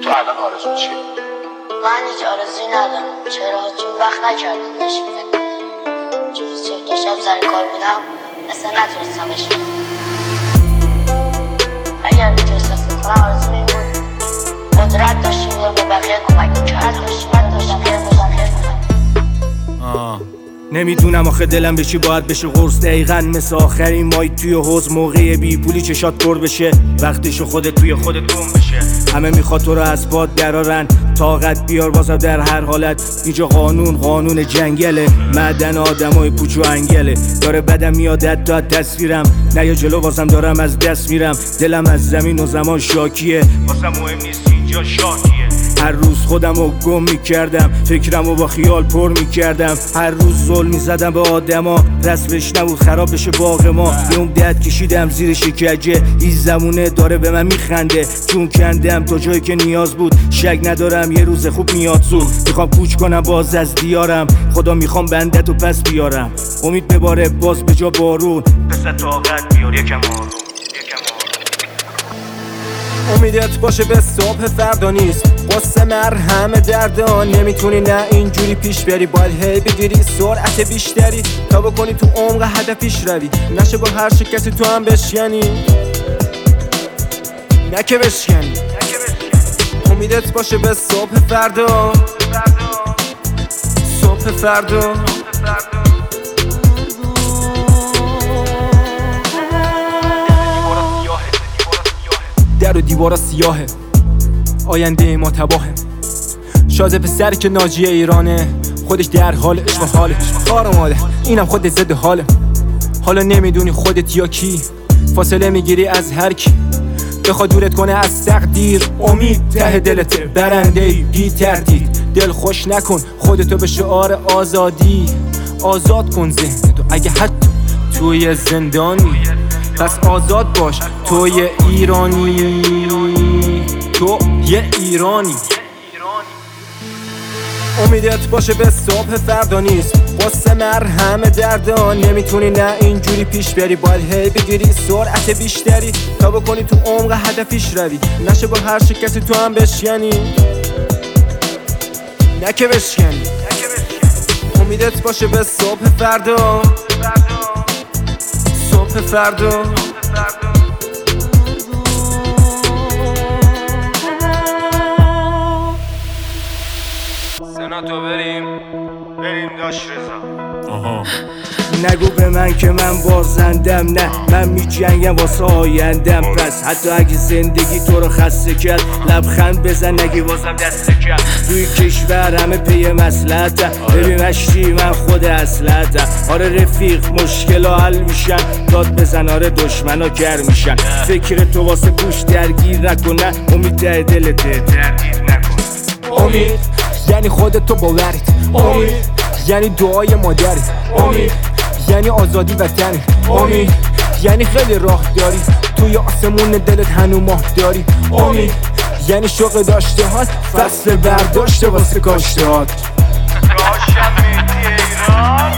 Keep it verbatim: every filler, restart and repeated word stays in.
تو الان آرزو چیه؟ من هیچ آرزویی ندارم. چرا؟ چون وقت نکردم بهش فکر کنم. چون سه تا شب سر کار بودم اصلا نتونستم بهش فکر کنم. اگر میتونستم فکر کنم آرزوم این بود قدرت داشتیم به بقیه کمک میکرد داشتیم داشتم خیر بودم خیر بودم. نمیدونم آخه دلم به چی باید بشه قرص، دقیقا مثل آخرین مای توی حوض موقع بی پولی چشات پر بشه، وقتشو خودت توی خودت گم بشه. همه میخواد تو رو از پاد درارن، طاقت بیار بازم در هر حالت. اینجا قانون قانون جنگله، معدن آدمای پوچ و انگله. داره بدم میاد حتی از تصویرم، نه یا جلو بازم دارم از دست میرم. دلم از زمین و زمان شاکیه، واسم مهم نیست اینجا شاکیه. هر روز خودم رو گم میکردم، فکرم رو با خیال پر میکردم. هر روز ظلم میزدم به آدما، رسمش نبود خراب بشه باغ ما. یه اون درد کشیدم زیر شکجه، این زمونه داره به من میخنده. چون کندم تا جایی که نیاز بود، شک ندارم یه روز خوب میاد زود. میخوام کوچ کنم باز از دیارم، خدا میخوام بندت و پس بیارم. امید بباره باز به جا بارون، پس طاقت بیار یکم آروم. امیدت باشه به صبح فردا نیست، قصه مرهم دردان. نمیتونی نه اینجوری پیش بری، باید هی بگیری سرعت بیشتری تا بکنی تو عمق هدفیش روی. نشه با هر شکستی تو هم بشکنی، نه که بشکنی. امیدت باشه به صبح فردا، صبح فردا. در و دیوارا سیاهه، آینده ما تباهه. شازه پسر که ناجی ایرانه، خودش در حال عشق و حاله. خار ماده اینم خود زد حاله. حالا نمیدونی خودت یا کی، فاصله میگیری از هر کی بخواد دورت کنه از تقدیر. امید ته دلته، برنده‌ای بی تردید. دل خوش نکن خودتو به شعار آزادی. آزاد کن ذهنتو اگه حتی توی زندانی، پس آزاد باش تو یه ایرانی. تو یه ایرانی. امیدت باشه به صبح فردا نیست، قصه مرهم دردان. نمیتونی نه اینجوری پیش بری، باید هی بگیری سرعت بیشتری تا بکنی تو عمق هدفیش روی. نشه با هر شکستی تو هم بشکنی، نه که بشکنی. امیدت باشه به صبح فردا، صبح فردا. سناتو بریم بریم داش رضا. آها نگو به من که من بازندم، نه من می جنگم واسه آیندم. پس حتی اگه زندگی تو رو خسته کرد، لبخند بزن نگی واسم دسته کرد. توی کشور همه پی مسلحتم، ببین مشتی من خود اصلتم. آره رفیق مشکل حل میشن، داد بزن آره دشمنا گر میشن. فکر تو واسه پوش درگیر نکنه، امید ته دلته تردید نکن. امید یعنی خودتو باورید، امید یعنی دعای مادرید، امید یعنی آزادی وطنی، امید یعنی خیلی راه داری توی آسمون دلت هنو ماه داری. امید یعنی شوق داشته هات، فصل برداشته واسه کاشته هات.